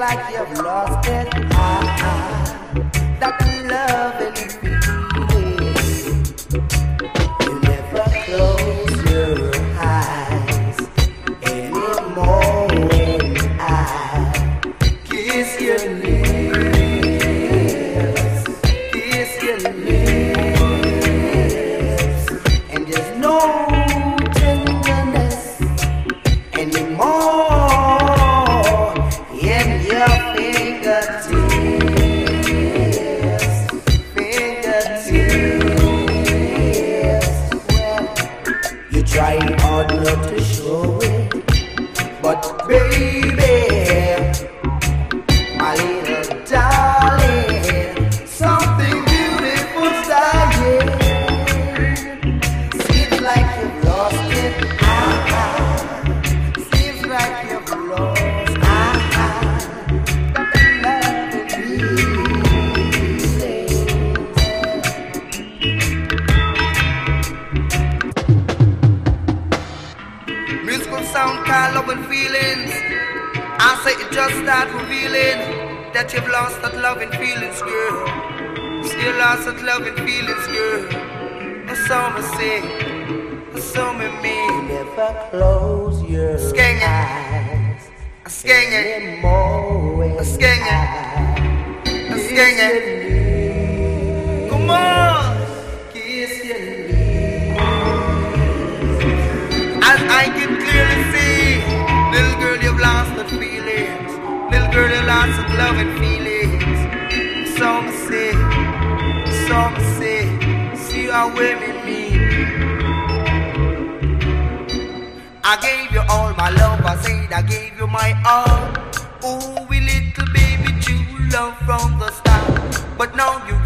like you've lost it. That love and feeling. You never close your eyes anymore when I kiss your lips, kiss your lips, and there's no tenderness anymore in your fingertips, fingertips. Well, you try hard not to show it, but baby, my little darling, something beautiful's dying. Seems like you've lost it. Seems like you've lost that love and feeling. Musical sound called love and feelings. I say it just start revealing that you've lost that love and feelings, girl. Still lost that love and feelings, girl. That's all I say. That's all me mean. Never close your eyes anymore. Come on, kiss your lips. As I can clearly see, little girl, you've lost the feelings. Little girl, you lost that love and feelings. So me say, see how women mean. I gave you all my love, I said I gave you my all. Oh, we little baby, true love from the start. But now you